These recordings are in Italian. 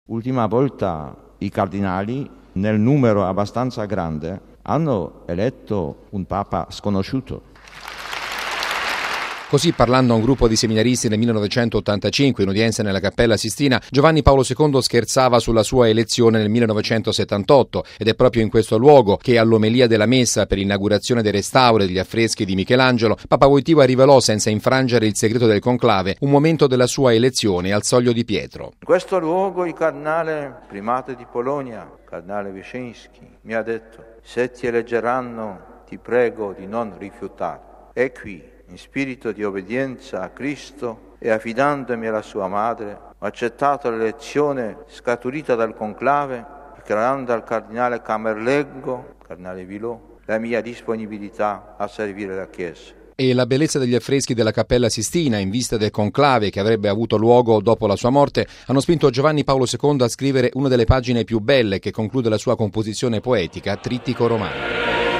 Ultima volta i cardinali, nel numero abbastanza grande, hanno eletto un papa sconosciuto. Così, parlando a un gruppo di seminaristi nel 1985 in udienza nella Cappella Sistina, Giovanni Paolo II scherzava sulla sua elezione nel 1978 ed è proprio in questo luogo che all'omelia della messa per l'inaugurazione del restauro degli affreschi di Michelangelo, Papa Wojtyła rivelò senza infrangere il segreto del conclave un momento della sua elezione al Soglio di Pietro. In questo luogo il cardinale primate di Polonia, cardinale Wyszynski, mi ha detto: se ti eleggeranno ti prego di non rifiutare. E qui, in spirito di obbedienza a Cristo e affidandomi alla sua madre, ho accettato l'elezione scaturita dal conclave, dichiarando al cardinale Camerlengo, cardinale Villot, la mia disponibilità a servire la Chiesa. E la bellezza degli affreschi della Cappella Sistina, in vista del conclave che avrebbe avuto luogo dopo la sua morte, hanno spinto Giovanni Paolo II a scrivere una delle pagine più belle che conclude la sua composizione poetica, Trittico Romano.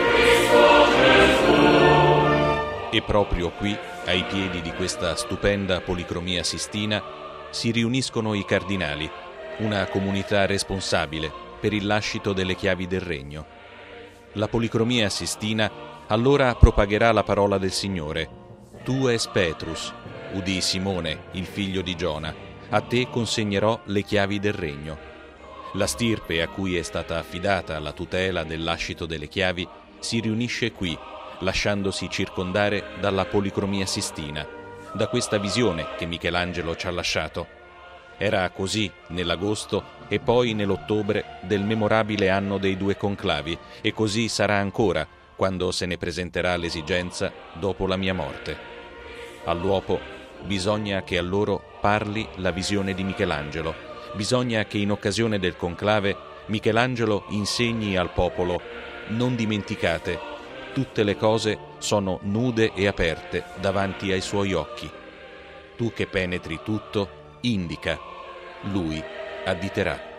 E proprio qui, ai piedi di questa stupenda policromia sistina, si riuniscono i cardinali, una comunità responsabile per il lascito delle chiavi del regno. La policromia sistina allora propagherà la parola del Signore: Tu es Petrus, udì Simone, il figlio di Giona, a te consegnerò le chiavi del regno. La stirpe a cui è stata affidata la tutela del lascito delle chiavi si riunisce qui, lasciandosi circondare dalla policromia sistina, da questa visione che Michelangelo ci ha lasciato. Era così nell'agosto e poi nell'ottobre del memorabile anno dei due conclavi, e così sarà ancora quando se ne presenterà l'esigenza dopo la mia morte. All'uopo bisogna che a loro parli la visione di Michelangelo, bisogna che in occasione del conclave Michelangelo insegni al popolo: non dimenticate, tutte le cose sono nude e aperte davanti ai suoi occhi. Tu che penetri tutto, indica, lui additerà.